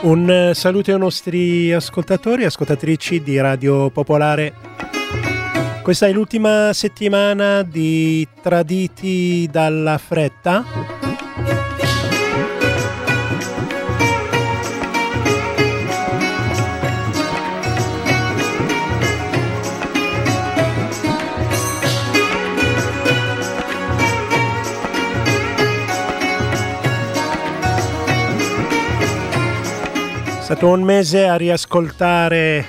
Un saluto ai nostri ascoltatori e ascoltatrici di Radio Popolare. Questa è l'ultima settimana di Traditi dalla Fretta. È stato un mese a riascoltare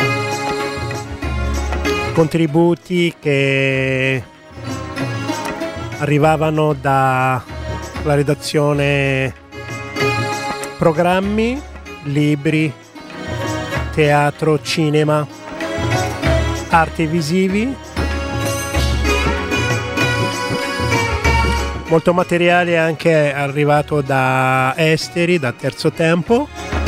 contributi che arrivavano dalla redazione programmi, libri, teatro, cinema, arti visivi, molto materiale anche arrivato da esteri, da Terzo Tempo.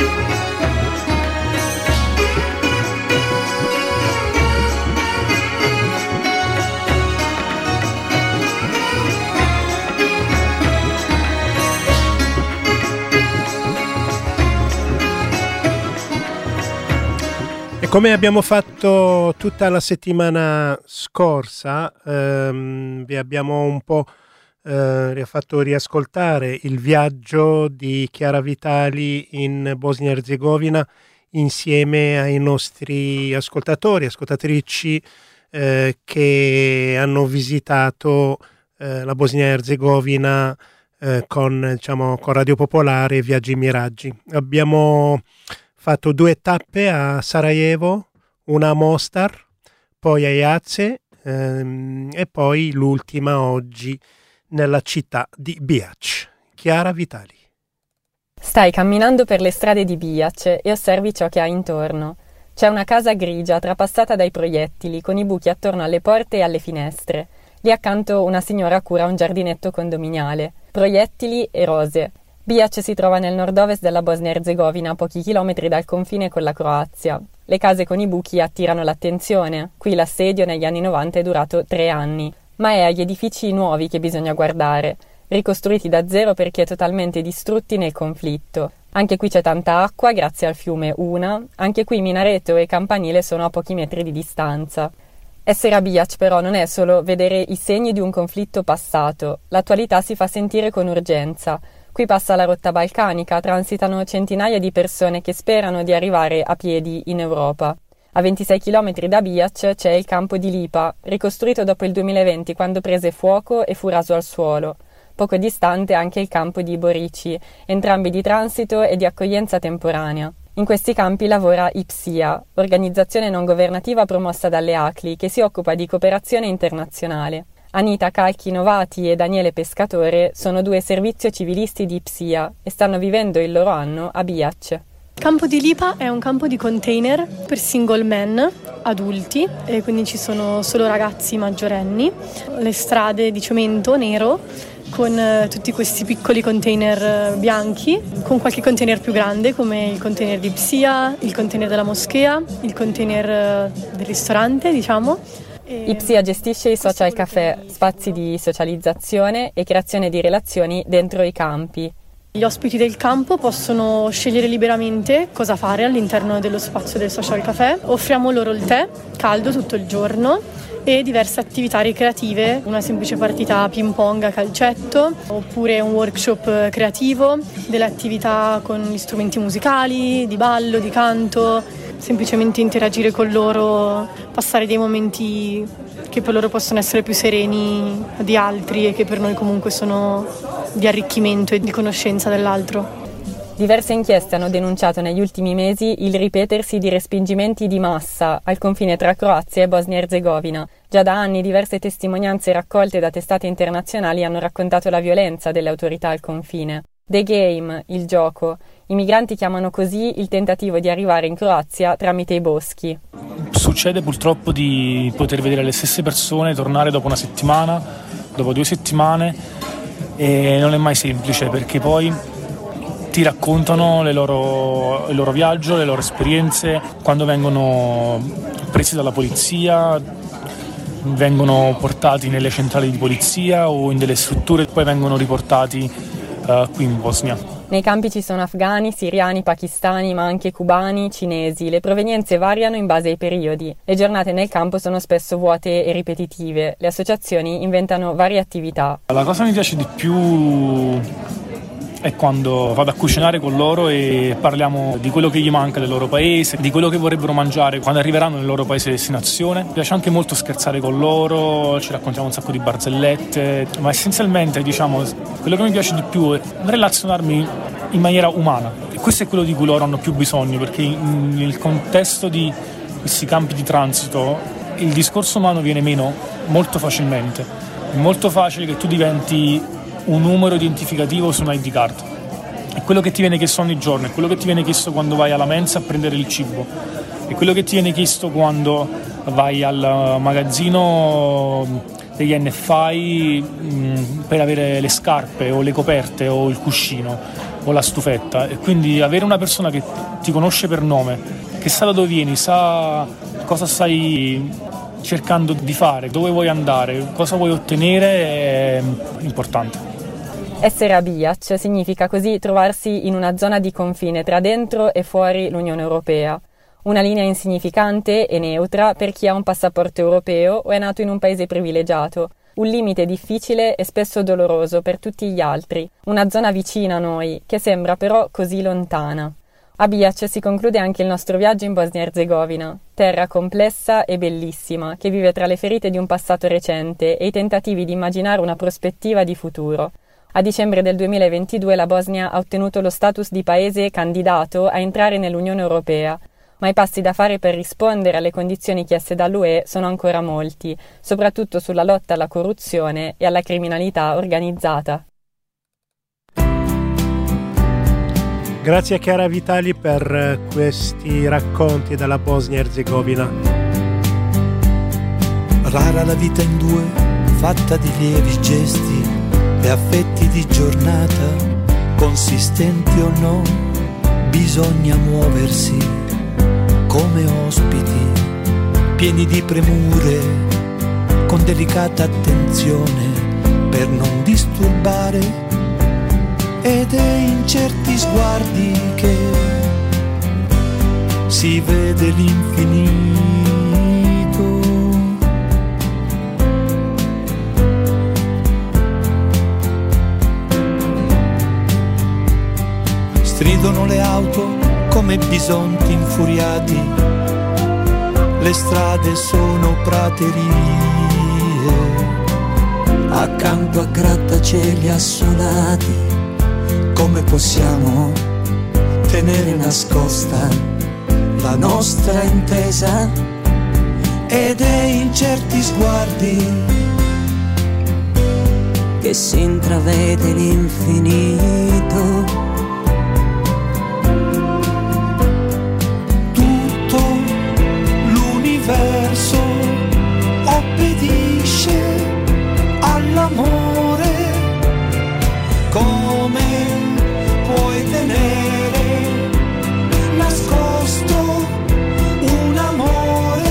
Come abbiamo fatto tutta la settimana scorsa, vi abbiamo un po' fatto riascoltare il viaggio di Chiara Vitali in Bosnia e Erzegovina insieme ai nostri ascoltatrici che hanno visitato la Bosnia e Erzegovina con Radio Popolare e Viaggi Miraggi. Abbiamo fatto 2 tappe a Sarajevo, una a Mostar, poi a Iace e poi l'ultima oggi nella città di Bihac. Chiara Vitali. Stai camminando per le strade di Bihac e osservi ciò che hai intorno. C'è una casa grigia trapassata dai proiettili con i buchi attorno alle porte e alle finestre. Lì accanto una signora cura un giardinetto condominiale. Proiettili e rose. Bihac si trova nel nord-ovest della Bosnia-Erzegovina, a pochi chilometri dal confine con la Croazia. Le case con i buchi attirano l'attenzione. Qui l'assedio negli anni 90 è durato 3 anni. Ma è agli edifici nuovi che bisogna guardare, ricostruiti da zero perché totalmente distrutti nel conflitto. Anche qui c'è tanta acqua grazie al fiume Una, anche qui minareto e campanile sono a pochi metri di distanza. Essere a Bihac però non è solo vedere i segni di un conflitto passato, l'attualità si fa sentire con urgenza. Qui passa la rotta balcanica, transitano centinaia di persone che sperano di arrivare a piedi in Europa. A 26 km da Bihac c'è il campo di Lipa, ricostruito dopo il 2020 quando prese fuoco e fu raso al suolo. Poco distante anche il campo di Borici, entrambi di transito e di accoglienza temporanea. In questi campi lavora IPSIA, organizzazione non governativa promossa dalle ACLI che si occupa di cooperazione internazionale. Anita Calchi-Novati e Daniele Pescatore sono 2 servizio civilisti di IPSIA e stanno vivendo il loro anno a Bihac. Il campo di Lipa è un campo di container per single men adulti e quindi ci sono solo ragazzi maggiorenni. Le strade di cemento nero con tutti questi piccoli container bianchi, con qualche container più grande come il container di IPSIA, il container della moschea, il container del ristorante, diciamo. IPSIA gestisce i social café, spazi di socializzazione e creazione di relazioni dentro i campi. Gli ospiti del campo possono scegliere liberamente cosa fare all'interno dello spazio del social café. Offriamo loro il tè caldo tutto il giorno e diverse attività ricreative, una semplice partita ping pong a calcetto oppure un workshop creativo, delle attività con gli strumenti musicali, di ballo, di canto, semplicemente interagire con loro, passare dei momenti che per loro possono essere più sereni di altri e che per noi comunque sono di arricchimento e di conoscenza dell'altro. Diverse inchieste hanno denunciato negli ultimi mesi il ripetersi di respingimenti di massa al confine tra Croazia e Bosnia-Erzegovina. Già da anni diverse testimonianze raccolte da testate internazionali hanno raccontato la violenza delle autorità al confine. The Game, il gioco. I migranti chiamano così il tentativo di arrivare in Croazia tramite i boschi. Succede purtroppo di poter vedere le stesse persone tornare dopo una settimana, dopo 2 settimane, e non è mai semplice perché poi ti raccontano il loro viaggio, le loro esperienze, quando vengono presi dalla polizia, vengono portati nelle centrali di polizia o in delle strutture e poi vengono riportati qui in Bosnia. Nei campi ci sono afghani, siriani, pakistani, ma anche cubani, cinesi. Le provenienze variano in base ai periodi. Le giornate nel campo sono spesso vuote e ripetitive. Le associazioni inventano varie attività. La cosa che mi piace di più è quando vado a cucinare con loro e parliamo di quello che gli manca del loro paese, di quello che vorrebbero mangiare quando arriveranno nel loro paese di destinazione. Mi piace anche molto scherzare con loro, ci raccontiamo un sacco di barzellette, ma essenzialmente, diciamo, quello che mi piace di più è relazionarmi in maniera umana. E questo è quello di cui loro hanno più bisogno, perché nel contesto di questi campi di transito il discorso umano viene meno molto facilmente. È molto facile che tu diventi un numero identificativo su una ID card. È quello che ti viene chiesto ogni giorno, è quello che ti viene chiesto quando vai alla mensa a prendere il cibo, è quello che ti viene chiesto quando vai al magazzino degli NFI per avere le scarpe o le coperte o il cuscino o la stufetta. E quindi avere una persona che ti conosce per nome, che sa da dove vieni, sa cosa stai cercando di fare, dove vuoi andare, cosa vuoi ottenere, è importante. Essere a Bihać significa così trovarsi in una zona di confine tra dentro e fuori l'Unione Europea, una linea insignificante e neutra per chi ha un passaporto europeo o è nato in un paese privilegiato, un limite difficile e spesso doloroso per tutti gli altri, una zona vicina a noi, che sembra però così lontana. A Bihać si conclude anche il nostro viaggio in Bosnia-Herzegovina, terra complessa e bellissima, che vive tra le ferite di un passato recente e i tentativi di immaginare una prospettiva di futuro. A dicembre del 2022 la Bosnia ha ottenuto lo status di paese candidato a entrare nell'Unione Europea, ma i passi da fare per rispondere alle condizioni chieste dall'UE sono ancora molti, soprattutto sulla lotta alla corruzione e alla criminalità organizzata. Grazie a Chiara Vitali per questi racconti dalla Bosnia-Herzegovina. Rara la vita in due, fatta di lievi gesti e affetti di giornata, consistenti o no, bisogna muoversi come ospiti, pieni di premure, con delicata attenzione per non disturbare, ed è in certi sguardi che si vede l'infinito. Stridono le auto come bisonti infuriati, le strade sono praterie, accanto a grattacieli assolati. Come possiamo tenere nascosta la nostra intesa? Ed è in certi sguardi che si intravede l'infinito. L'universo obbedisce all'amore. Come puoi tenere nascosto un amore?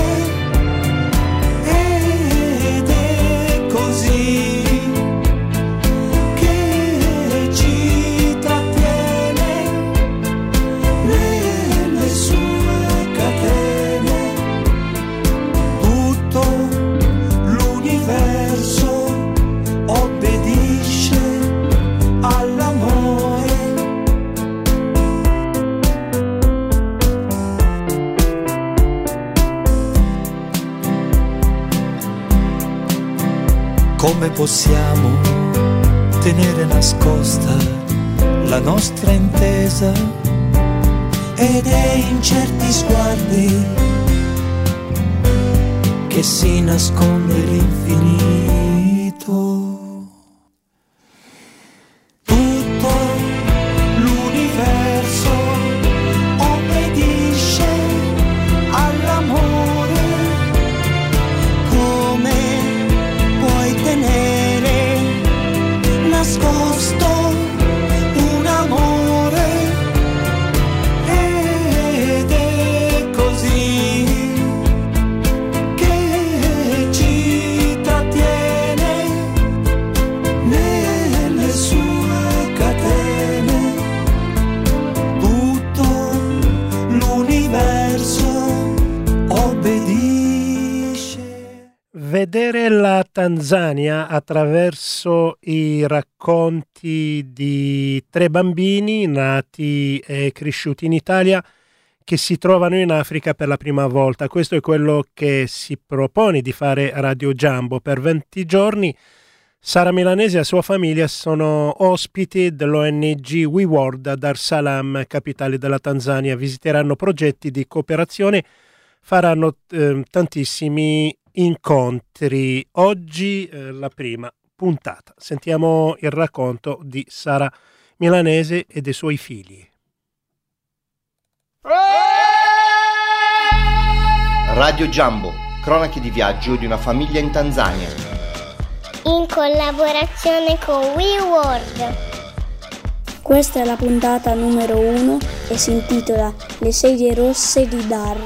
Ed è così che ci trattiene nelle sue catene. Tutto l'universo obbedisce all'amore. Come possiamo tenere nascosta la nostra intesa? Ed è in certi sguardi che si nasconde l'infinito. Tutto l'universo obbedisce all'amore. Come puoi tenere nascosto un amore? Ed è così che ci trattiene spedisce. Vedere la Tanzania attraverso i racconti di 3 bambini nati e cresciuti in Italia che si trovano in Africa per la prima volta. Questo è quello che si propone di fare Radio Jambo. Per 20 giorni Sara Milanesi e la sua famiglia sono ospiti dell'ONG We World a Dar es Salaam, capitale della Tanzania. Visiteranno progetti di cooperazione, faranno tantissimi incontri. Oggi la prima puntata. Sentiamo il racconto di Sara Milanesi e dei suoi figli. Radio Jambo, cronache di viaggio di una famiglia in Tanzania. In collaborazione con We World. Questa è la puntata numero 1 e si intitola Le sedie rosse di Dar.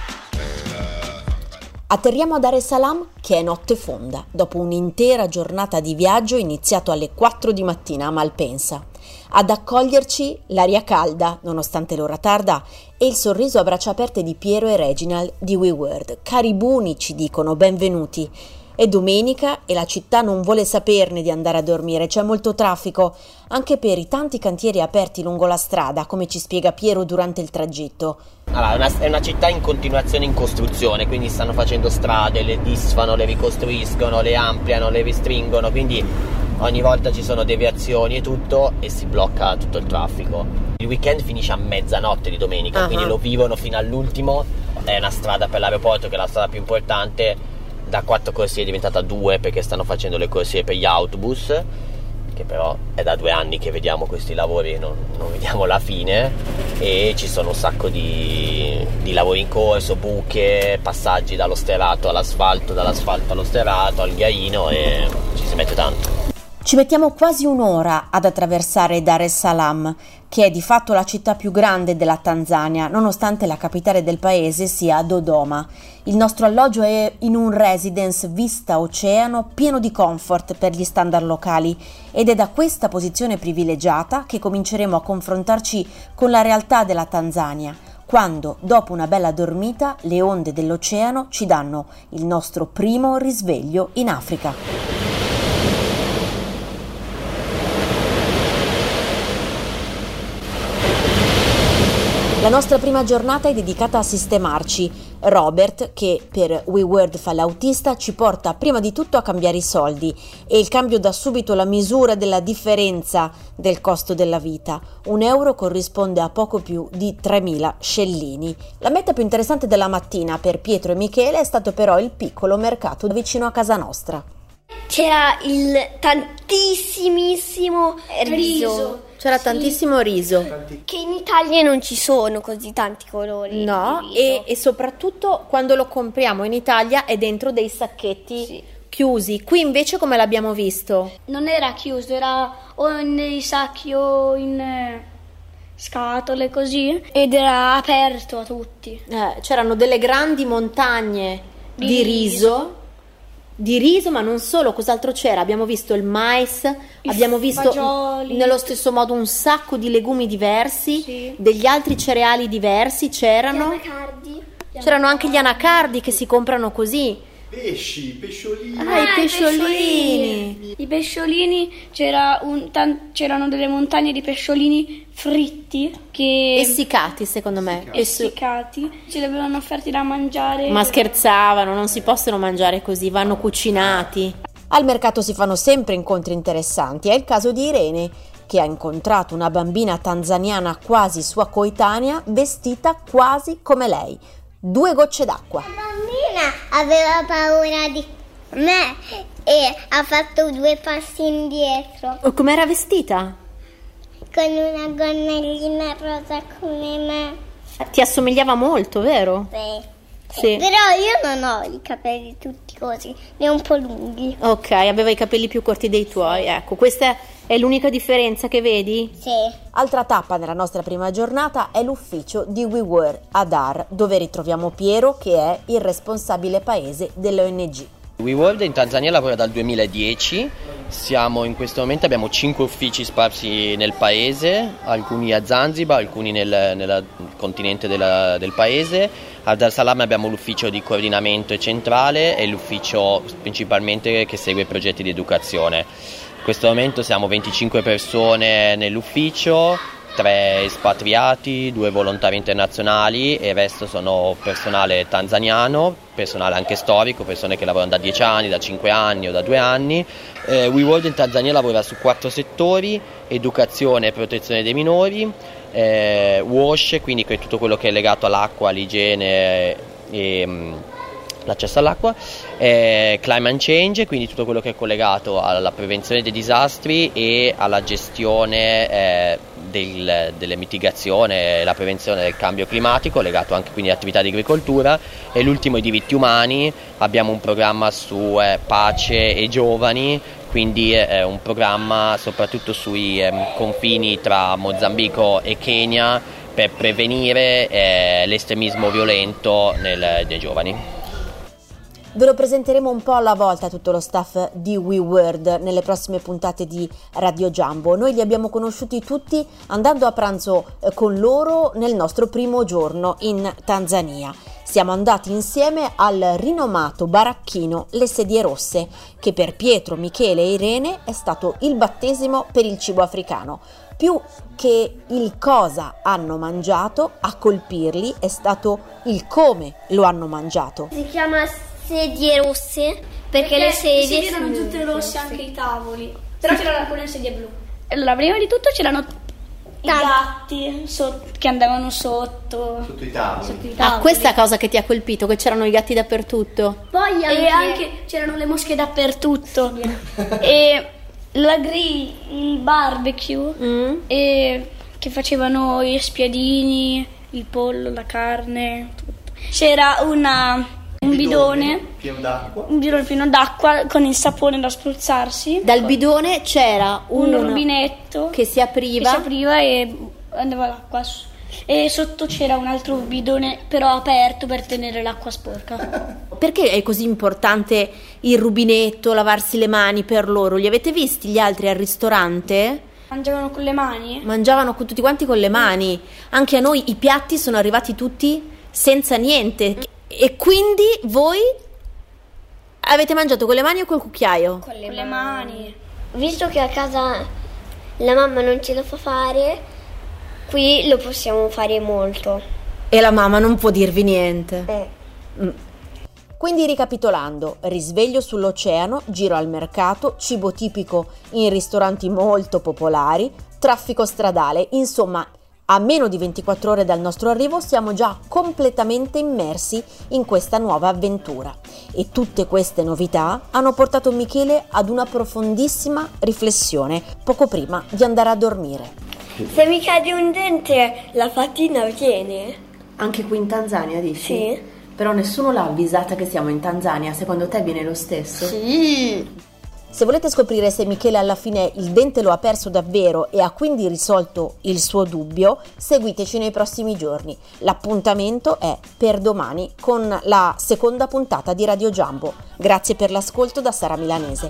Atterriamo a Dar es Salaam che è notte fonda, dopo un'intera giornata di viaggio iniziato alle 4 di mattina a Malpensa. Ad accoglierci l'aria calda, nonostante l'ora tarda, e il sorriso a braccia aperte di Piero e Reginald di We World. Caribuni, ci dicono, benvenuti. È domenica e la città non vuole saperne di andare a dormire, c'è molto traffico, anche per i tanti cantieri aperti lungo la strada, come ci spiega Piero durante il tragitto. Allora, è una città in continuazione in costruzione, quindi stanno facendo strade, le disfano, le ricostruiscono, le ampliano, le restringono, quindi ogni volta ci sono deviazioni e tutto e si blocca tutto il traffico. Il weekend finisce a mezzanotte di domenica, quindi lo vivono fino all'ultimo. È una strada per l'aeroporto che è la strada più importante. Da 4 corsie è diventata 2 perché stanno facendo le corsie per gli autobus, che però è da 2 anni che vediamo questi lavori e non vediamo la fine, e ci sono un sacco di lavori in corso, buche, passaggi dallo sterrato all'asfalto, dall'asfalto allo sterrato, al ghiaino, e ci si mette tanto. Ci mettiamo quasi un'ora ad attraversare Dar es Salaam, che è di fatto la città più grande della Tanzania, nonostante la capitale del paese sia Dodoma. Il nostro alloggio è in un residence vista oceano pieno di comfort per gli standard locali, ed è da questa posizione privilegiata che cominceremo a confrontarci con la realtà della Tanzania, quando, dopo una bella dormita, le onde dell'oceano ci danno il nostro primo risveglio in Africa. La nostra prima giornata è dedicata a sistemarci. Robert, che per We World fa l'autista, ci porta prima di tutto a cambiare i soldi, e il cambio dà subito la misura della differenza del costo della vita. €1 corrisponde a poco più di 3.000 scellini. La meta più interessante della mattina per Pietro e Michele è stato però il piccolo mercato vicino a casa nostra. C'era il tantissimissimo riso. C'era tantissimo riso. Che in Italia non ci sono così tanti colori. No, di riso. e soprattutto quando lo compriamo in Italia è dentro dei sacchetti chiusi. Qui invece come l'abbiamo visto? Non era chiuso, era o nei sacchi o in scatole così, ed era aperto a tutti. C'erano delle grandi montagne di riso. Di riso, ma non solo, cos'altro c'era? Abbiamo visto il mais, abbiamo visto fagioli, nello stesso modo un sacco di legumi diversi, degli altri cereali diversi c'erano. C'erano anche gli anacardi che si comprano così. Pesciolini. I pesciolini. I pesciolini, c'erano delle montagne di pesciolini fritti che Essiccati, secondo me. essiccati, ce li avevano offerti da mangiare. Ma scherzavano, non si possono mangiare così, vanno cucinati. Al mercato si fanno sempre incontri interessanti. È il caso di Irene, che ha incontrato una bambina tanzaniana quasi sua coetanea, vestita quasi come lei. 2 gocce d'acqua. La bambina aveva paura di me e ha fatto 2 passi indietro. Com'era vestita? Con una gonnellina rosa come me. Ti assomigliava molto, vero? Sì. Però io non ho i capelli tutti così, ne ho un po' lunghi. Ok, aveva i capelli più corti dei tuoi. Ecco, questa è l'unica differenza che vedi? Sì. Altra tappa nella nostra prima giornata è l'ufficio di We World a Dar, dove ritroviamo Piero, che è il responsabile paese dell'ONG. We World in Tanzania lavora dal 2010 In questo momento abbiamo 5 uffici sparsi nel paese, alcuni a Zanzibar, alcuni nel continente del paese. A Dar es Salaam abbiamo l'ufficio di coordinamento e centrale e l'ufficio principalmente che segue progetti di educazione. In questo momento siamo 25 persone nell'ufficio, 3 espatriati, 2 volontari internazionali e il resto sono personale tanzaniano, personale anche storico, persone che lavorano da 10 anni, da 5 anni o da 2 anni. WeWorld in Tanzania lavora su 4 settori: educazione e protezione dei minori, WASH, quindi tutto quello che è legato all'acqua, all'igiene e l'accesso all'acqua, climate change, quindi tutto quello che è collegato alla prevenzione dei disastri e alla gestione delle mitigazioni e la prevenzione del cambio climatico, legato anche quindi all'attività di agricoltura. E l'ultimo, i diritti umani. Abbiamo un programma su pace e giovani, quindi un programma soprattutto sui confini tra Mozambico e Kenya per prevenire l'estremismo violento nei giovani. Ve lo presenteremo un po' alla volta tutto lo staff di WeWorld nelle prossime puntate di Radio Jumbo. Noi li abbiamo conosciuti tutti andando a pranzo con loro nel nostro primo giorno in Tanzania. Siamo andati insieme al rinomato baracchino Le Sedie Rosse, che per Pietro, Michele e Irene è stato il battesimo per il cibo africano. Più che il cosa hanno mangiato, a colpirli è stato il come lo hanno mangiato. Si chiama sedie rosse perché le sedie erano tutte rosse, anche i tavoli, però c'erano alcune sedie blu. Allora, prima di tutto c'erano i gatti che andavano sotto i tavoli. Questa cosa che ti ha colpito, che c'erano i gatti dappertutto. Poi anche c'erano le mosche dappertutto. E il barbecue e che facevano gli spiadini, il pollo, la carne, tutto. C'era un bidone pieno d'acqua con il sapone da spruzzarsi. Dal bidone c'era un rubinetto che si apriva e andava l'acqua e sotto c'era un altro bidone però aperto per tenere l'acqua sporca. Perché è così importante il rubinetto, lavarsi le mani per loro? Li avete visti gli altri al ristorante? Mangiavano con le mani? Mangiavano tutti quanti con le mani. Anche a noi i piatti sono arrivati tutti senza niente. E quindi voi avete mangiato con le mani o col cucchiaio? Con le mani. Visto che a casa la mamma non ce lo fa fare, qui lo possiamo fare molto. E la mamma non può dirvi niente. Quindi ricapitolando, risveglio sull'oceano, giro al mercato, cibo tipico in ristoranti molto popolari, traffico stradale, insomma a meno di 24 ore dal nostro arrivo siamo già completamente immersi in questa nuova avventura. E tutte queste novità hanno portato Michele ad una profondissima riflessione poco prima di andare a dormire. Se mi cade un dente la fatina viene? Anche qui in Tanzania dici? Sì. Però nessuno l'ha avvisata che siamo in Tanzania, secondo te viene lo stesso? Sì. Se volete scoprire se Michele alla fine il dente lo ha perso davvero e ha quindi risolto il suo dubbio, seguiteci nei prossimi giorni. L'appuntamento è per domani con la seconda puntata di Radio Jumbo. Grazie per l'ascolto da Sara Milanese.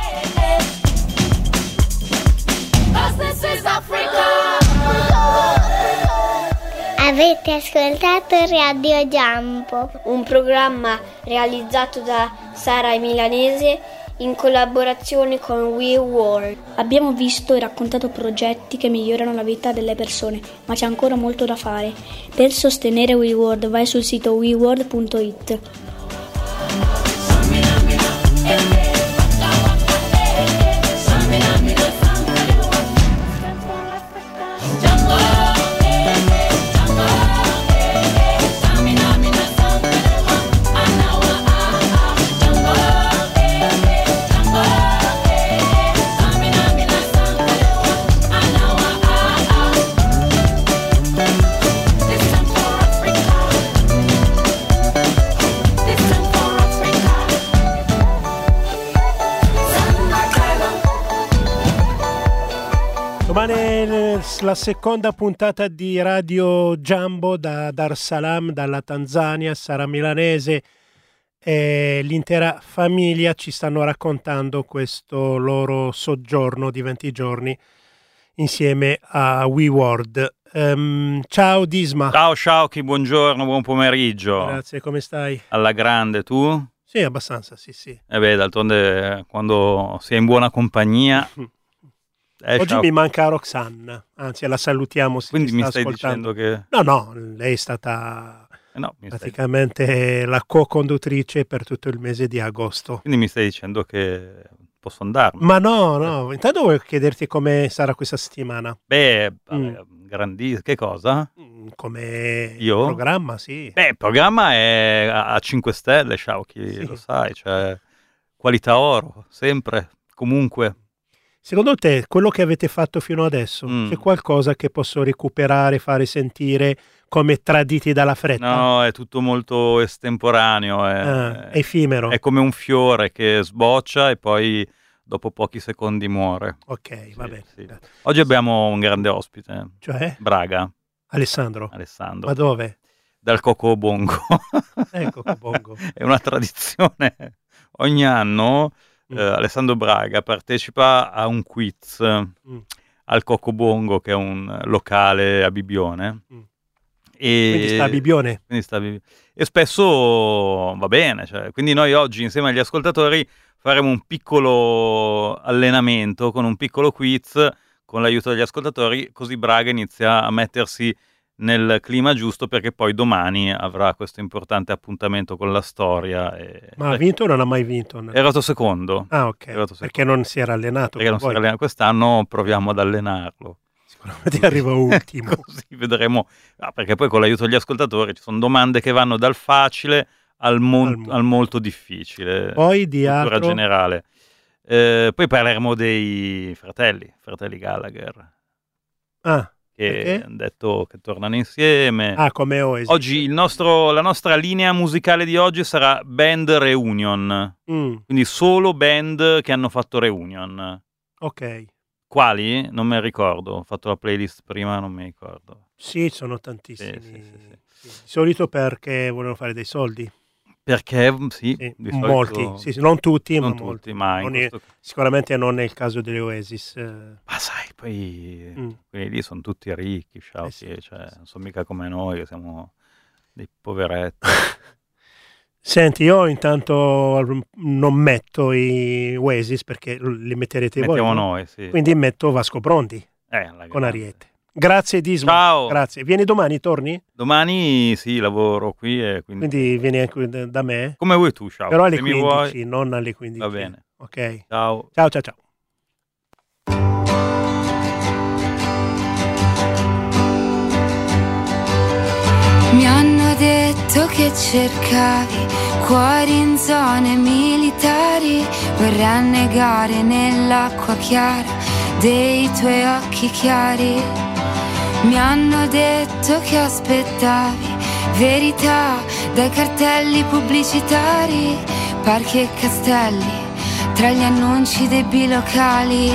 Avete ascoltato Radio Jumbo, un programma realizzato da Sara Milanese in collaborazione con WeWorld. Abbiamo visto e raccontato progetti che migliorano la vita delle persone, ma c'è ancora molto da fare. Per sostenere WeWorld vai sul sito weworld.it. Domani la seconda puntata di Radio Jumbo da Dar es Salaam, dalla Tanzania, Sara Milanese e l'intera famiglia ci stanno raccontando questo loro soggiorno di 20 giorni insieme a WeWorld. Ciao Disma. Ciao Sciauchi, buongiorno, buon pomeriggio. Grazie, come stai? Alla grande, tu? Sì, abbastanza, sì. D'altronde quando si è in buona compagnia... Oggi mi manca Roxanne, anzi la salutiamo se quindi mi mi sta stai ascoltando. dicendo che... No, lei è stata praticamente la co-conduttrice per tutto il mese di agosto. Quindi mi stai dicendo che posso andarmi? Ma no, intanto voglio chiederti come sarà questa settimana. Grandissimo, che cosa? Come Io? Programma, sì. Il programma è a 5 stelle, Sciauchi, Sì. lo sai, cioè qualità oro, sempre, comunque. Secondo te, quello che avete fatto fino adesso, c'è qualcosa che posso recuperare, fare sentire come traditi dalla fretta? No, è tutto molto estemporaneo, è effimero. È come un fiore che sboccia e poi dopo pochi secondi muore. Ok, va bene. Sì. Oggi abbiamo un grande ospite. Cioè? Braga. Alessandro. Ma dove? Dal Coco Bongo. Coco Bongo. È una tradizione. Ogni anno Alessandro Braga partecipa a un quiz al Coco Bongo, che è un locale a Bibbione. Quindi sta a Bibbione. E spesso va bene. Cioè, quindi noi oggi insieme agli ascoltatori faremo un piccolo allenamento con un piccolo quiz con l'aiuto degli ascoltatori, così Braga inizia a mettersi nel clima giusto, perché poi domani avrà questo importante appuntamento con la storia. Ma ha vinto o non ha mai vinto? È arrivato secondo. Ah, ok. Perché non si era allenato. Perché non si era allenato. Quest'anno proviamo ad allenarlo. Sicuramente arriva ultimo. Così vedremo. Perché poi con l'aiuto degli ascoltatori ci sono domande che vanno dal facile al molto difficile. Poi di altro generale. Poi parleremo dei fratelli Gallagher. Che hanno detto che tornano insieme. Come Oasis. Oggi la nostra linea musicale di oggi sarà band reunion. Quindi solo band che hanno fatto reunion. Ok. Quali? Non me ne ricordo. Ho fatto la playlist prima, non mi ricordo. Sì, sono tantissimi. Sì. Di solito perché vogliono fare dei soldi. Perché sì, molti, sì, non tutti, non ma tutti, molti. Sicuramente non è il caso delle Oasis. Ma sai, poi quelli lì sono tutti ricchi, cioè, non sono mica come noi, che siamo dei poveretti. Senti, io intanto non metto i Oasis perché li metterete voi. Mettiamo noi, sì. Quindi metto Vasco Bronti con Ariete. Grazie Disma. Ciao. Grazie. Vieni domani, torni? Domani sì, lavoro qui e quindi vieni anche da me? Come vuoi tu, ciao. Però alle 15, non alle 15. Va bene. Ok. Ciao. Ciao. Mi hanno detto che cercavi cuori in zone militari, vorrei annegare nell'acqua chiara dei tuoi occhi chiari. Mi hanno detto che aspettavi verità dai cartelli pubblicitari, parchi e castelli tra gli annunci dei bilocali.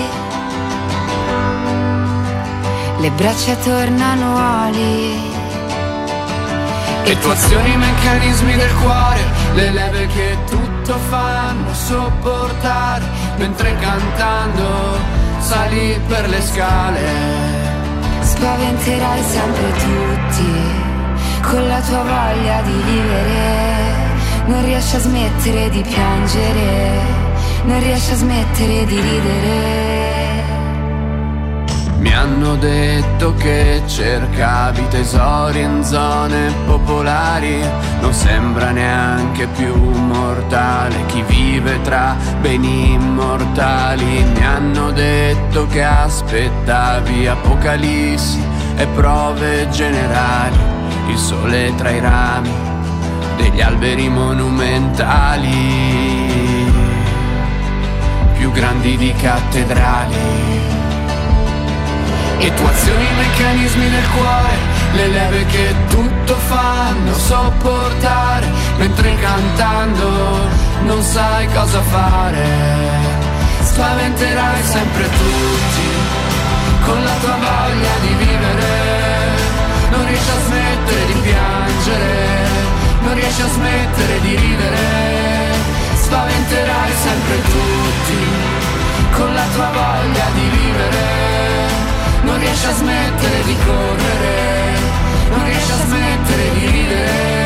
Le braccia tornano oli, le tue azioni, i meccanismi del cuore, le leve che tutto fanno sopportare, mentre cantando sali per le scale. Spaventerai sempre tutti con la tua voglia di vivere, non riesci a smettere di piangere, non riesci a smettere di ridere. Mi hanno detto che cercavi tesori in zone popolari, non sembra neanche più mortale chi vive tra beni immortali. Mi hanno detto che aspettavi apocalissi e prove generali, il sole tra i rami degli alberi monumentali, più grandi di cattedrali. E tue azioni, i meccanismi del cuore, le leve che tutto fanno sopportare, mentre cantando non sai cosa fare. Spaventerai sempre tutti con la tua voglia di vivere, non riesci a smettere di piangere, non riesci a smettere di ridere, spaventerai sempre tutti con la tua voglia di vivere, non riesci a smettere di correre, non riesci a smettere di ridere.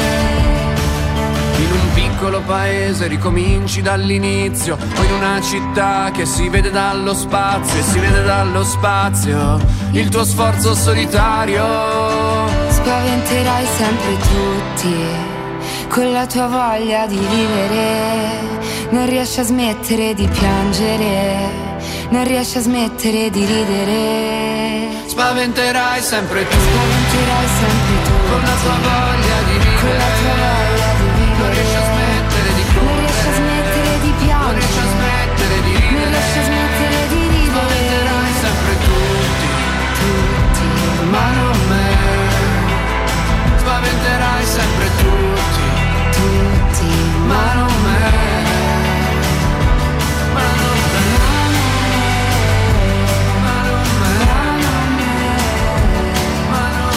In un piccolo paese ricominci dall'inizio, poi in una città che si vede dallo spazio, e si vede dallo spazio il tuo sforzo solitario. Spaventerai sempre tutti con la tua voglia di vivere, non riesci a smettere di piangere, non riesci a smettere di ridere. Spaventerai sempre tu, spaventerai sempre tu, con la tua voglia di vivere, con la tua voglia di vivere. Non riesci a smettere di correre, non riesci a smettere di piangere, non riesci a smettere di ridere, non riesci a smettere di ridere. Spaventerai sempre tutti, ma non me. Spaventerai sempre tutti, ma non me. Ma non me. Ma non me. Ma non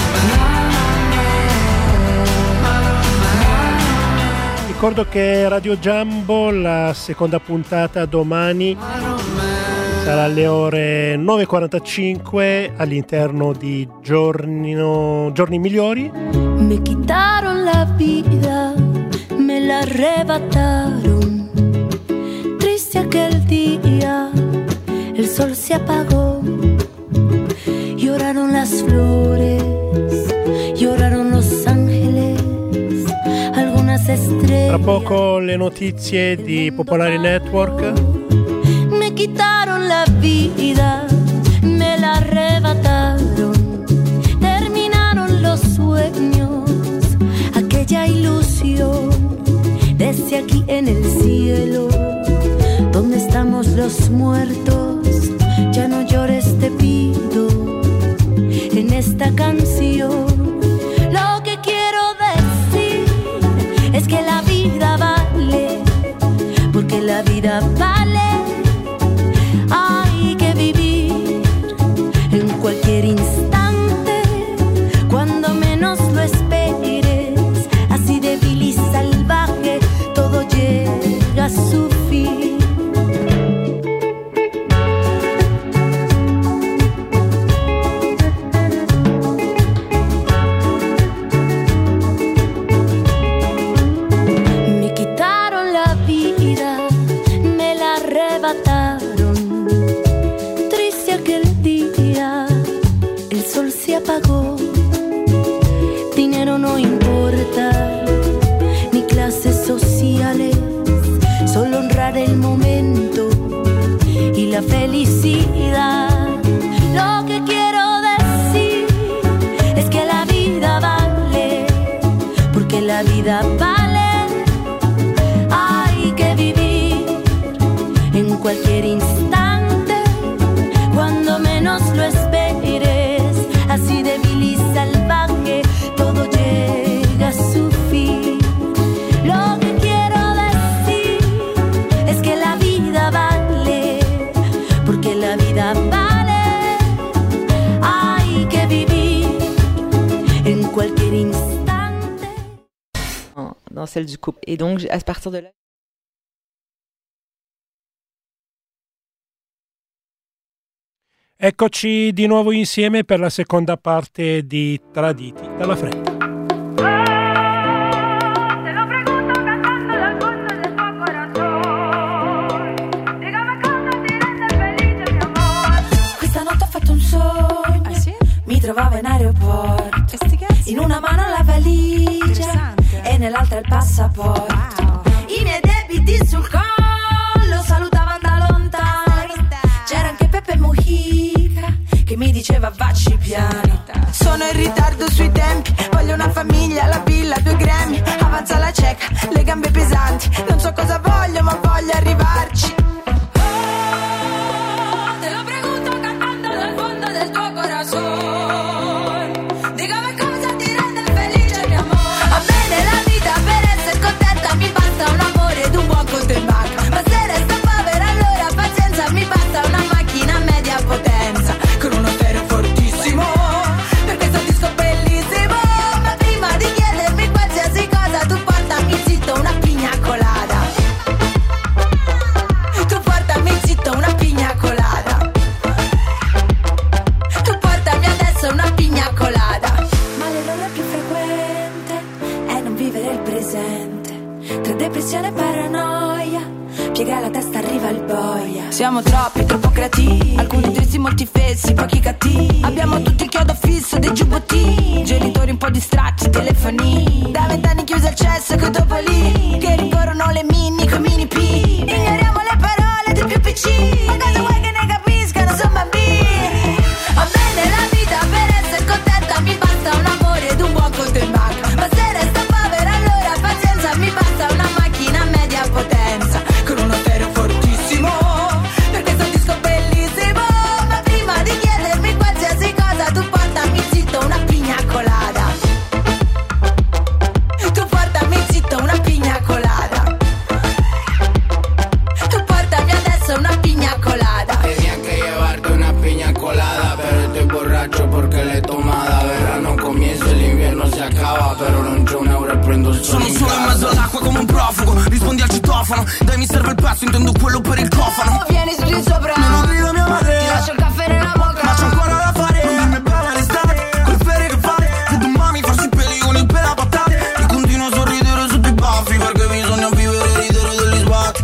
me. Ricordo che Radio Jumbo, la seconda puntata domani sarà alle ore 9:45 all'interno di Giorni Migliori. Me quitaron la vida, me la arrebataron. Triste aquel día, el sol se apagó. Lloraron las flores, lloraron los ángeles, algunas estrellas. Tra poco le notizie di Popolare Network. Me quitaron la vida, me la arrebataron. Terminaron los sueños, aquella ilusión. Desde aquí en el cielo, donde estamos los muertos, ya no llores, te pido. En esta canción lo que quiero decir es que la vida vale, porque la vida vale. Hay que vivir en cualquier instante, cuando menos lo esperes, así débil y salvaje, todo llega a su fin. Me quitaron la vida, me la arrebataron. Triste aquel día, el sol se apagó. Dinero no importa, ni clases sociales, solo honrar el momento y la felicidad. Lo que quiero decir es que la vida vale, porque la vida vale. Hay que vivir en cualquier instante, cuando menos lo esperes, así débil y salvaje, todo llega a su fin. Lo que quiero decir es que la vida vale, porque la vida vale. Hay que vivir en cualquier instante. Dans celle du couple. Et donc, à partir de là... Eccoci di nuovo insieme per la seconda parte di Traditi dalla Fretta. Questa notte ho fatto un sogno, mi trovavo in aeroporto, in una mano la valigia e nell'altra il passaporto. I miei debiti sul collo salutavano da lontano. C'era anche Peppe Mujica che mi diceva vacci piano. Sono in ritardo sui tempi, voglio una famiglia, la villa, 2 Grammy, avanza la cieca, le gambe pesanti. Non so cosa voglio, ma voglio arrivarci. Te lo pregunto cantando dal fondo del tuo corazón. Dígame cosa ti rende felice, mi amore. A me nella vita per essere contenta mi basta un amore ed un buon conto in banca. Ma se resto povera allora pazienza, mi basta una macchina a media potenza con uno stereo fortissimo, per questo disco bellissimo. Ma prima di chiedermi qualsiasi cosa le paranoia, piega la testa, arriva il boia. Siamo troppi, troppo creativi, alcuni tristi, molti fessi, pochi cattivi. Abbiamo tutti il chiodo fisso dei giubbottini, genitori un po' distratti, telefoni. Da 20 anni chiuso il cesso coi topolini, che rincorrono le mini coi mini P. Ignoriamo le parole dei più piccini, ma cosa vuoi che ne capiscano, sono bambini. Ho bene la vita per essere contenta, mi basta un amore ed un buon conto in banca. Ma se resto povera allora pazienza, mi basta una macchina a media potenza con uno stereo fortissimo, per questo disco bellissimo. Ma prima di chiedermi qualsiasi cosa, tu portami zitto una pigna colada. Tu portami zitto una pigna colada. Tu portami adesso una pigna colada. Tenía que llevarte una piña colada, pero estoy borracho porque le he tomada. Verano comienza, el invierno se acaba, pero non c'è un euro e prendo il sole. Sono solo in mezzo all'acqua come un profugo, rispondi al citofono. Dai, mi serve il pezzo, intendo quello per il cofano. Vieni su di sopra, me lo grido mia madre, ti lascio il caffè nella bocca, ma c'ho ancora da fare. Non dimmi bella l'estate, quel ferie che fate, vedo mami farsi i peli con il pela patate. E continuo a sorridere sotto i baffi, perché bisogna vivere e ridere degli sbatti.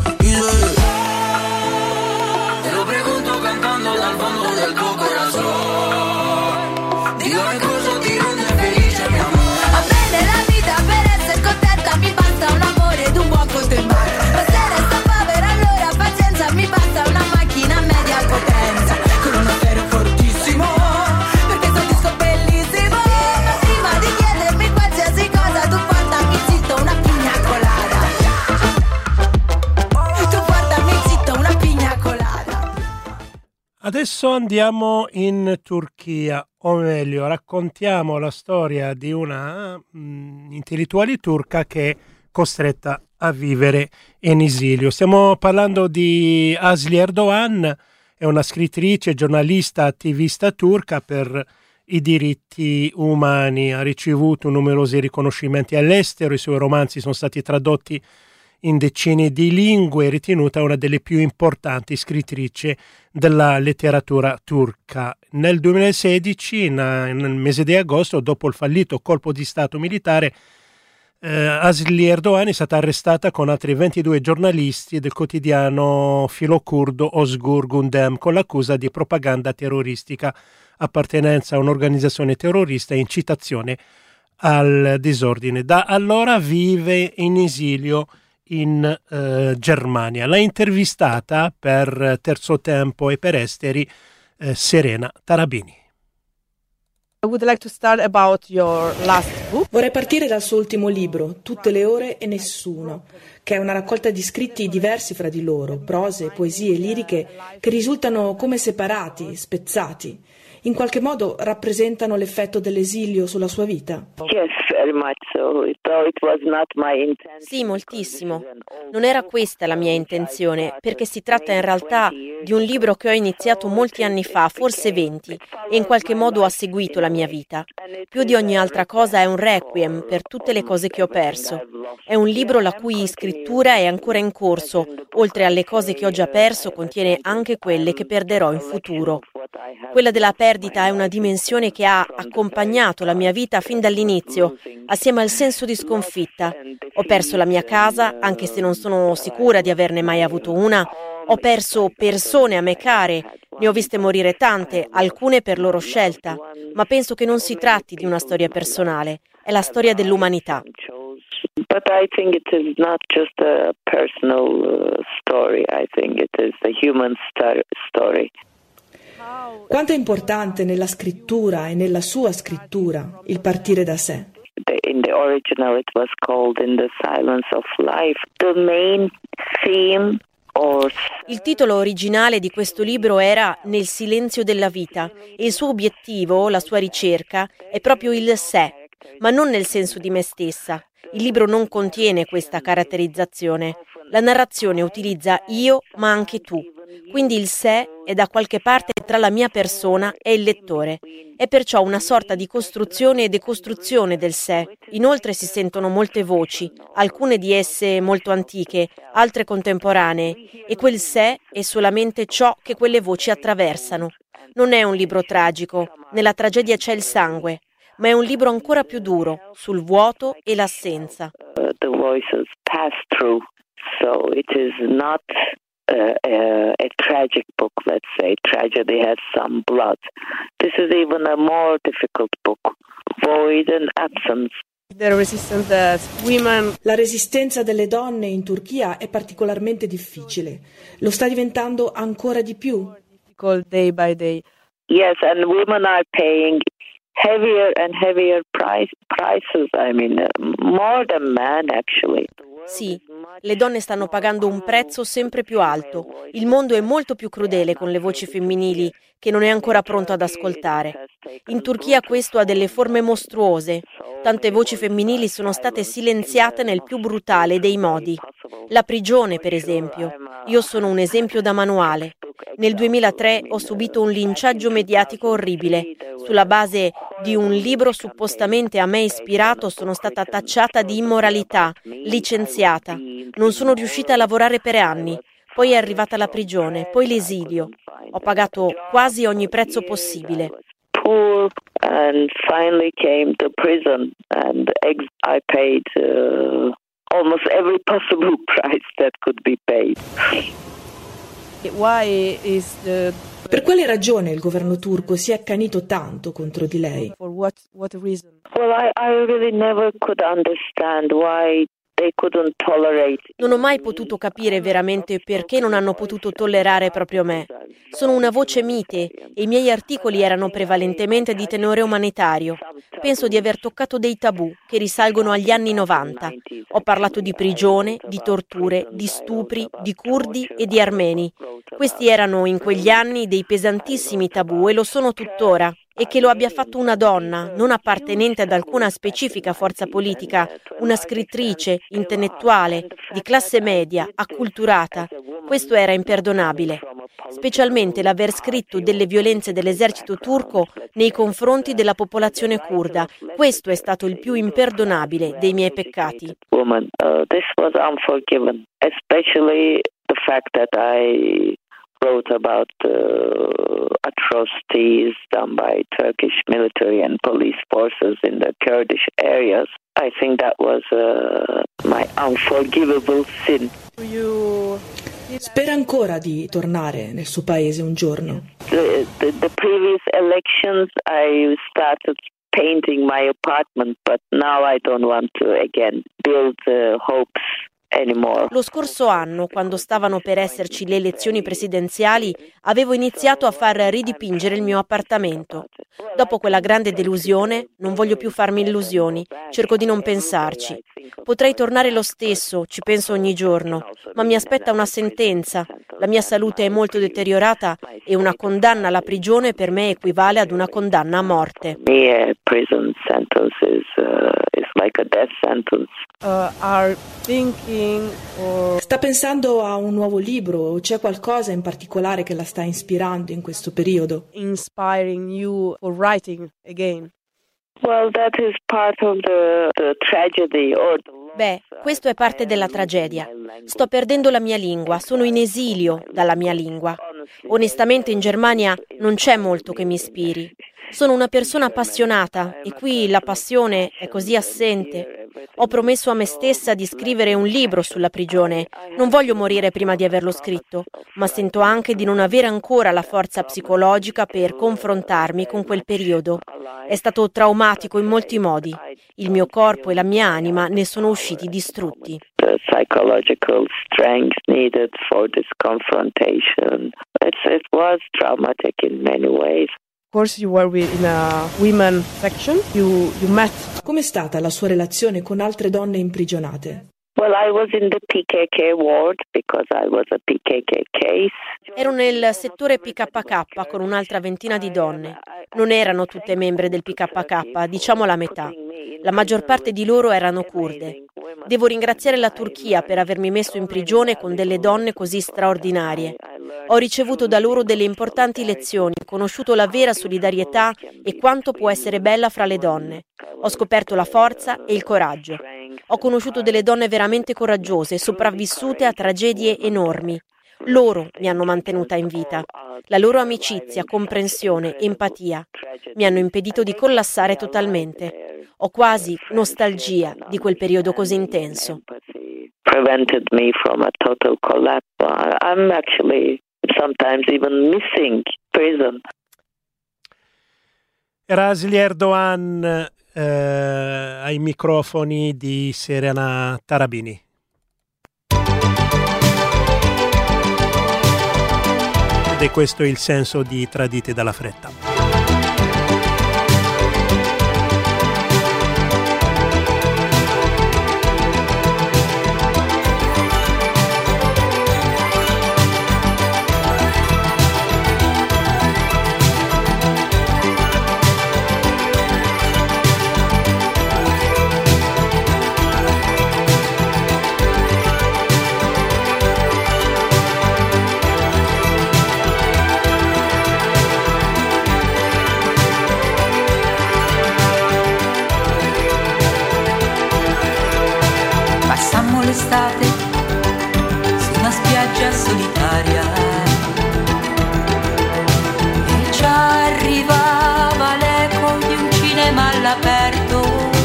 Te lo pregunto cantando dal fondo del tuo corazón. Dígame cosa ti rende felice, mi amore. Ho bene la vita per essere contenta, mi basta un amore ed un buon conto in banca. Ma se resto povera allora pazienza, mi basta una macchina a media potenza con uno stereo fortissimo, per questo disco bellissimo. Ma prima di chiedermi qualsiasi cosa, tu portami zitto una pigna colada. Tu portami zitto una pigna colada. Adesso andiamo in Turchia, o meglio, raccontiamo la storia di una intellettuale turca che è costretta a vivere in esilio. Stiamo parlando di Asli Erdoğan, è una scrittrice, giornalista, attivista turca per i diritti umani. Ha ricevuto numerosi riconoscimenti all'estero, i suoi romanzi sono stati tradotti in decine di lingue, è ritenuta una delle più importanti scrittrici della letteratura turca. Nel 2016, nel mese di agosto, dopo il fallito colpo di stato militare, Asli Erdoğan è stata arrestata con altri 22 giornalisti del quotidiano filocurdo Özgür Gündem con l'accusa di propaganda terroristica, appartenenza a un'organizzazione terrorista e incitazione al disordine. Da allora vive in esilio in Germania. L'ha intervistata per Terzo Tempo e per Esteri Serena Tarabini. I would like to start about your last book. Vorrei partire dal suo ultimo libro, Tutte le ore e nessuno, che è una raccolta di scritti diversi fra di loro, prose, poesie, liriche, che risultano come separati, spezzati. In qualche modo rappresentano l'effetto dell'esilio sulla sua vita? Yes, very much so. Though it was not my intention. Sì, moltissimo. Non era questa la mia intenzione, perché si tratta in realtà di un libro che ho iniziato molti anni fa, forse 20, e in qualche modo ha seguito la mia vita. Più di ogni altra cosa è un requiem per tutte le cose che ho perso. È un libro la cui scrittura è ancora in corso, oltre alle cose che ho già perso contiene anche quelle che perderò in futuro. Quella della perdita è una dimensione che ha accompagnato la mia vita fin dall'inizio, assieme al senso di sconfitta. Ho perso la mia casa, anche se non sono sicura di averne mai avuto una. Ho perso persone a me care, ne ho viste morire tante, alcune per loro scelta, ma penso che non si tratti di una storia personale, è la storia dell'umanità. But I think it is not just a personal story, I think it is a human story. Quanto è importante nella scrittura e nella sua scrittura il partire da sé? In the original it was called In the Silence of Life. The main theme Il titolo originale di questo libro era Nel silenzio della vita e il suo obiettivo, la sua ricerca, è proprio il sé, ma non nel senso di me stessa. Il libro non contiene questa caratterizzazione. La narrazione utilizza io, ma anche tu. Quindi il sé è da qualche parte tra la mia persona e il lettore. È perciò una sorta di costruzione e decostruzione del sé. Inoltre si sentono molte voci, alcune di esse molto antiche, altre contemporanee, e quel sé è solamente ciò che quelle voci attraversano. Non è un libro tragico, nella tragedia c'è il sangue, ma è un libro ancora più duro, sul vuoto e l'assenza. The voices pass through So it is not a tragic book, let's say. Tragedy has some blood. This is even a more difficult book, void and absence. La resistenza delle donne in Turchia è particolarmente difficile. Lo sta diventando ancora di più. Day by day. Yes, and women are paying heavier and heavier prices. I mean, more than men actually. Sì, le donne stanno pagando un prezzo sempre più alto. Il mondo è molto più crudele con le voci femminili che non è ancora pronto ad ascoltare. In Turchia questo ha delle forme mostruose. Tante voci femminili sono state silenziate nel più brutale dei modi. La prigione, per esempio. Io sono un esempio da manuale. Nel 2003 ho subito un linciaggio mediatico orribile. Sulla base di un libro suppostamente a me ispirato sono stata tacciata di immoralità, licenziata. Non sono riuscita a lavorare per anni. Poi è arrivata la prigione, poi l'esilio. Ho pagato quasi ogni prezzo possibile. Poor, and finally came to prison, and I paid almost every possible price that could be paid. Per quale ragione il governo turco si è accanito tanto contro di lei? For what reason? Well, I really never could understand why they couldn't tolerate. Non ho mai potuto capire veramente perché non hanno potuto tollerare proprio me. Sono una voce mite e i miei articoli erano prevalentemente di tenore umanitario. Penso di aver toccato dei tabù che risalgono agli anni 90. Ho parlato di prigione, di torture, di stupri, di curdi e di armeni. Questi erano in quegli anni dei pesantissimi tabù e lo sono tuttora. E che lo abbia fatto una donna, non appartenente ad alcuna specifica forza politica, una scrittrice, intellettuale, di classe media, acculturata, questo era imperdonabile. Specialmente l'aver scritto delle violenze dell'esercito turco nei confronti della popolazione curda. Questo è stato il più imperdonabile dei miei peccati. This was unforgiven, especially the fact that I wrote about atrocities done by Turkish military and police forces in the Kurdish areas. I think that was my unforgivable sin. Spera ancora di tornare nel suo paese un giorno. The previous elections I started painting my apartment, but now I don't want to again build hopes. Lo scorso anno, quando stavano per esserci le elezioni presidenziali, avevo iniziato a far ridipingere il mio appartamento. Dopo quella grande delusione, non voglio più farmi illusioni, cerco di non pensarci. Potrei tornare lo stesso, ci penso ogni giorno, ma mi aspetta una sentenza. La mia salute è molto deteriorata e una condanna alla prigione per me equivale ad una condanna a morte. Prison sentence is like a death sentence. Sta pensando a un nuovo libro? C'è qualcosa in particolare che la sta ispirando in questo periodo? Inspiring you for writing again? Well, that is part of the tragedy or Beh, questo è parte della tragedia. Sto perdendo la mia lingua, sono in esilio dalla mia lingua. Onestamente in Germania non c'è molto che mi ispiri. Sono una persona appassionata e qui la passione è così assente. Ho promesso a me stessa di scrivere un libro sulla prigione. Non voglio morire prima di averlo scritto, ma sento anche di non avere ancora la forza psicologica per confrontarmi con quel periodo. È stato traumatico in molti modi. Il mio corpo e la mia anima ne sono usciti distrutti. The psychological strength needed for this confrontation. It was traumatic in many ways. Of course you were in a women section. You met. Com'è stata la sua relazione con altre donne imprigionate? Well, I was in the PKK ward because I was a PKK case. Ero nel settore PKK con un'altra ventina di donne. Non erano tutte membre del PKK, diciamo la metà. La maggior parte di loro erano curde. Devo ringraziare la Turchia per avermi messo in prigione con delle donne così straordinarie. Ho ricevuto da loro delle importanti lezioni, ho conosciuto la vera solidarietà e quanto può essere bella fra le donne. Ho scoperto la forza e il coraggio. Ho conosciuto delle donne veramente coraggiose, sopravvissute a tragedie enormi. Loro mi hanno mantenuta in vita. La loro amicizia, comprensione, empatia mi hanno impedito di collassare totalmente. Ho quasi nostalgia di quel periodo così intenso. prevented me from a total collapse. I'm actually sometimes even missing prison. Razli Erdoğan ai microfoni di Serena Tarabini. Ed è questo il senso di Traditi dalla fretta. L'estate su una spiaggia solitaria e ci arrivava l'eco di un cinema all'aperto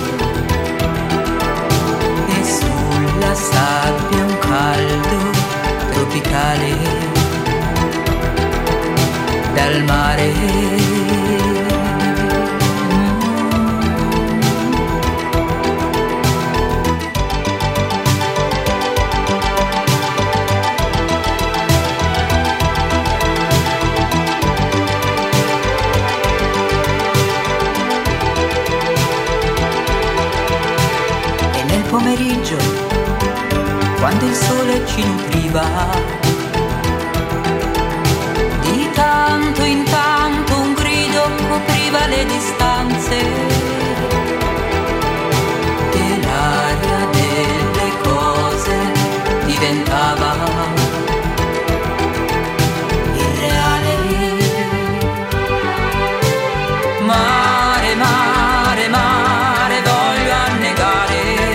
e sulla sabbia un caldo tropicale dal mare. Pomeriggio, quando il sole ci nutriva, di tanto in tanto un grido copriva le distanze e l'aria delle cose diventava irreale. Mare, mare, mare, voglio annegare.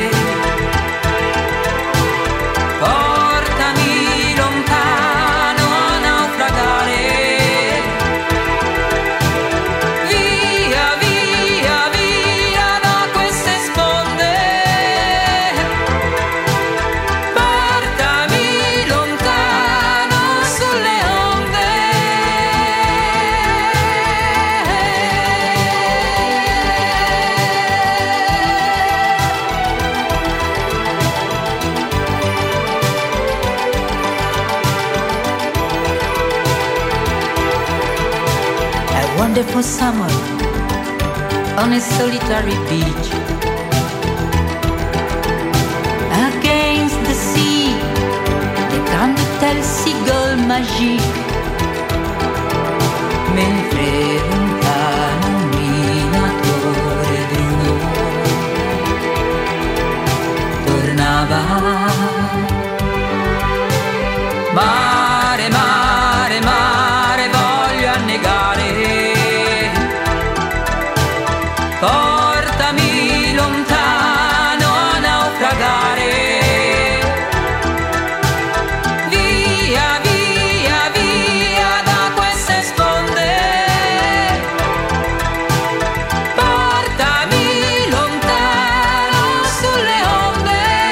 Portami lontano a naufragare. Via, via, via da queste sponde. Portami lontano sulle onde. A wonderful summer on a solitary beach, against the sea, the canditel seagull magique, mentre lontano un minatore bruno tornava. Mare, mare, mare, voglio annegare. Portami lontano a naufragare. Via, via, via da queste sponde. Portami lontano sulle onde.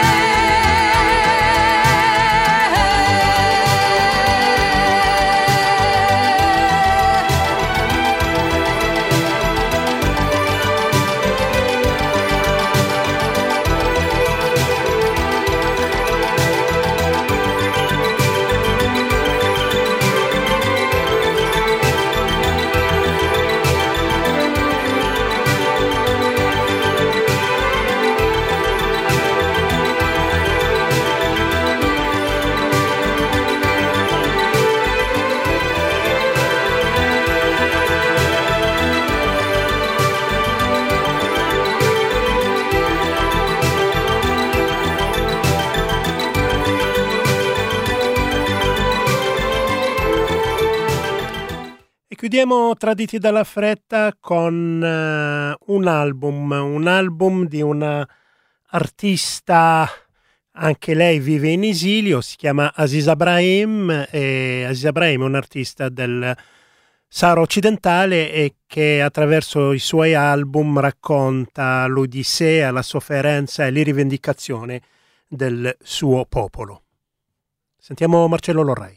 Chiudiamo Traditi dalla fretta con un album di una artista, anche lei vive in esilio, si chiama Aziza Brahim, e Aziza Brahim è un artista del Sahara occidentale e che attraverso i suoi album racconta l'odissea, la sofferenza e la rivendicazione del suo popolo. Sentiamo Marcello Lorrai.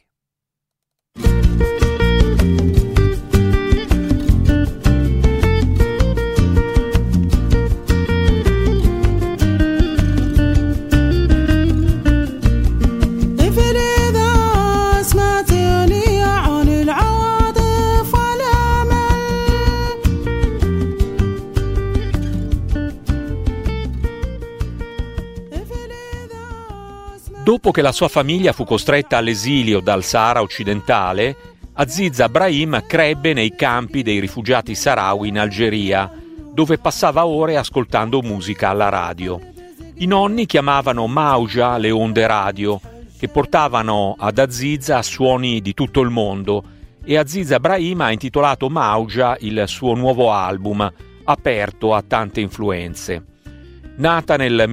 Dopo che la sua famiglia fu costretta all'esilio dal Sahara occidentale, Aziz Brahim crebbe nei campi dei rifugiati saharawi in Algeria, dove passava ore ascoltando musica alla radio. I nonni chiamavano Mauja le onde radio, che portavano ad Aziz suoni di tutto il mondo, e Aziz Brahim ha intitolato Mauja il suo nuovo album, aperto a tante influenze. Nata nel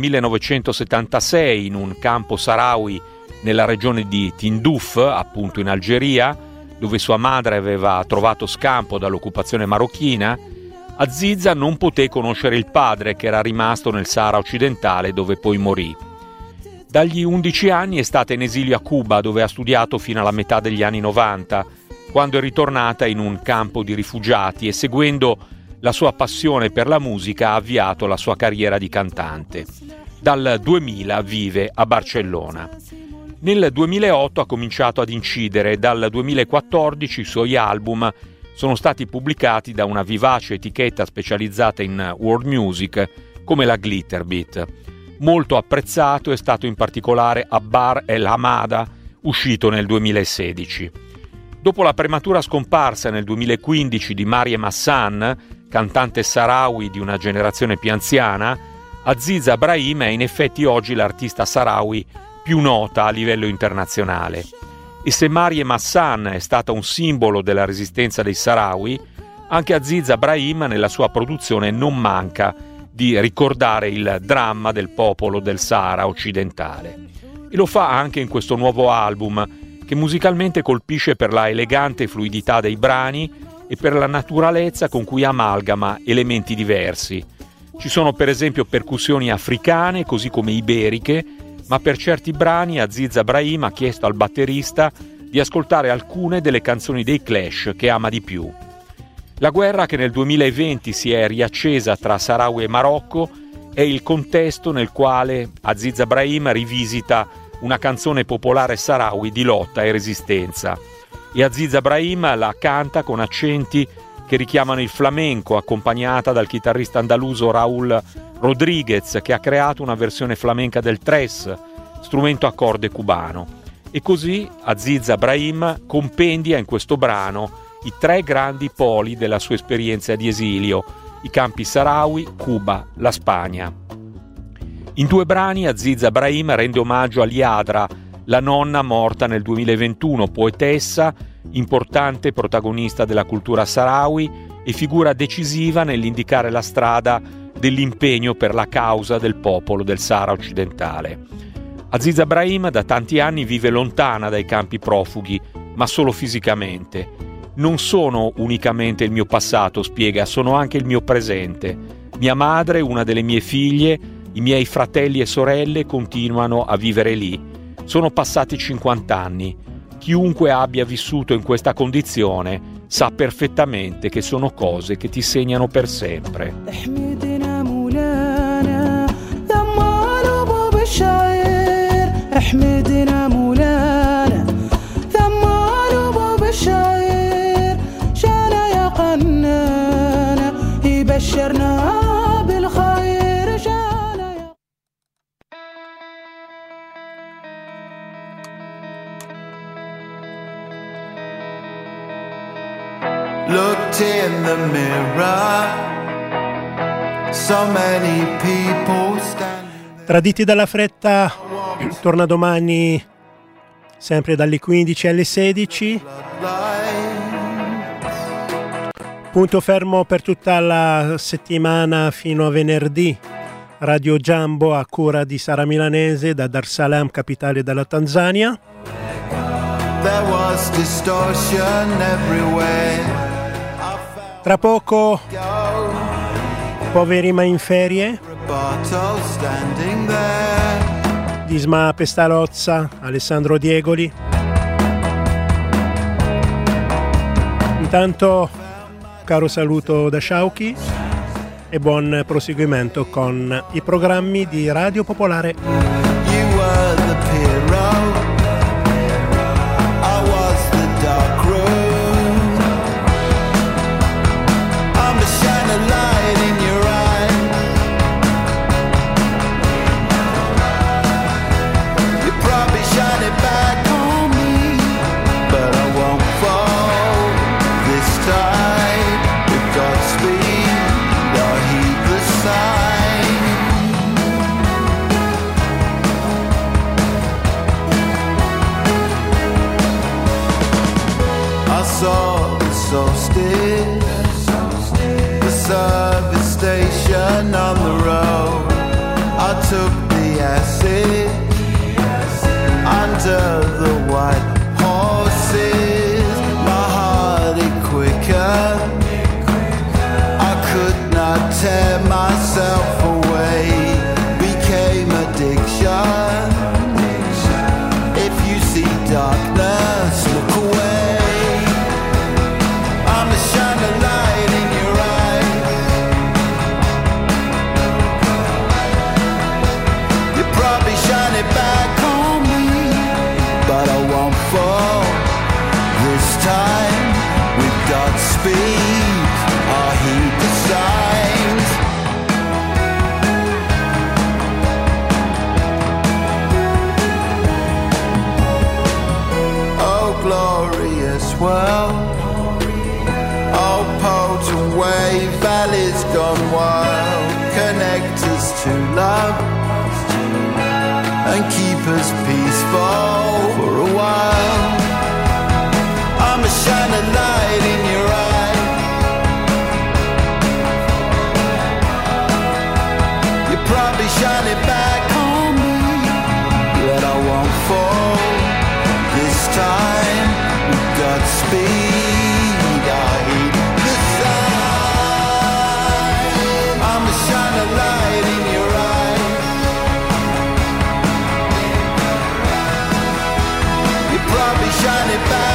1976 in un campo saharawi nella regione di Tindouf, appunto in Algeria, dove sua madre aveva trovato scampo dall'occupazione marocchina, Aziza non poté conoscere il padre, che era rimasto nel Sahara occidentale, dove poi morì. Dagli 11 anni è stata in esilio a Cuba, dove ha studiato fino alla metà degli anni 90, quando è ritornata in un campo di rifugiati e, seguendo la sua passione per la musica, ha avviato la sua carriera di cantante. Dal 2000 vive a Barcellona. Nel 2008 ha cominciato ad incidere e dal 2014 i suoi album sono stati pubblicati da una vivace etichetta specializzata in world music come la Glitterbeat. Molto apprezzato è stato in particolare Abbar El Hamada, uscito nel 2016. Dopo la prematura scomparsa nel 2015 di Mariem Hassan, cantante saharawi di una generazione più anziana, Aziz Brahim è in effetti oggi l'artista saharawi più nota a livello internazionale. E se Mariem Hassan è stata un simbolo della resistenza dei saharawi, anche Aziz Brahim nella sua produzione non manca di ricordare il dramma del popolo del Sahara occidentale. E lo fa anche in questo nuovo album, che musicalmente colpisce per la elegante fluidità dei brani e per la naturalezza con cui amalgama elementi diversi. Ci sono per esempio percussioni africane, così come iberiche, ma per certi brani Aziz Brahim ha chiesto al batterista di ascoltare alcune delle canzoni dei Clash che ama di più. La guerra che nel 2020 si è riaccesa tra Saharawi e Marocco è il contesto nel quale Aziz Brahim rivisita una canzone popolare saharawi di lotta e resistenza. E Aziz Brahim la canta con accenti che richiamano il flamenco, accompagnata dal chitarrista andaluso Raúl Rodríguez, che ha creato una versione flamenca del tres, strumento a corde cubano. E così Aziz Brahim compendia in questo brano i 3 grandi poli della sua esperienza di esilio, i campi saharawi, Cuba, la Spagna. In 2 brani Aziz Brahim rende omaggio a Liadra, la nonna morta nel 2021, poetessa, importante protagonista della cultura saharawi e figura decisiva nell'indicare la strada dell'impegno per la causa del popolo del Sahara occidentale. Aziz Brahim da tanti anni vive lontana dai campi profughi, ma solo fisicamente. Non sono unicamente il mio passato, spiega, sono anche il mio presente. Mia madre, una delle mie figlie, i miei fratelli e sorelle continuano a vivere lì. Sono passati 50 anni. Chiunque abbia vissuto in questa condizione sa perfettamente che sono cose che ti segnano per sempre. Looked in the mirror, so many people standing. Traditi dalla fretta, torna domani sempre dalle 15 alle 16. Punto fermo per tutta la settimana fino a venerdì. Radio Jumbo a cura di Sara Milanese da Dar es Salaam, capitale della Tanzania. There was distortion everywhere. Tra poco Poveri ma in ferie Disma Pestalozza, Alessandro Diegoli. Intanto caro saluto da Sciauchi e buon proseguimento con i programmi di Radio Popolare. So still, the service station on the road. I took the acid under the white horses. My heart it quicker. I could not tear myself away. Became addiction. If you see darkness, look away. Speed, I heed the signs. Oh, glorious world. Oh, potent wave, valleys gone wild. Connect us to love and keep us peaceful for a while. I'm a shining light in your eye. You probably shine it back on me, but I won't fall. This time, with Godspeed, I heed the sign. I'm a shining light in your eye. You probably shine it back.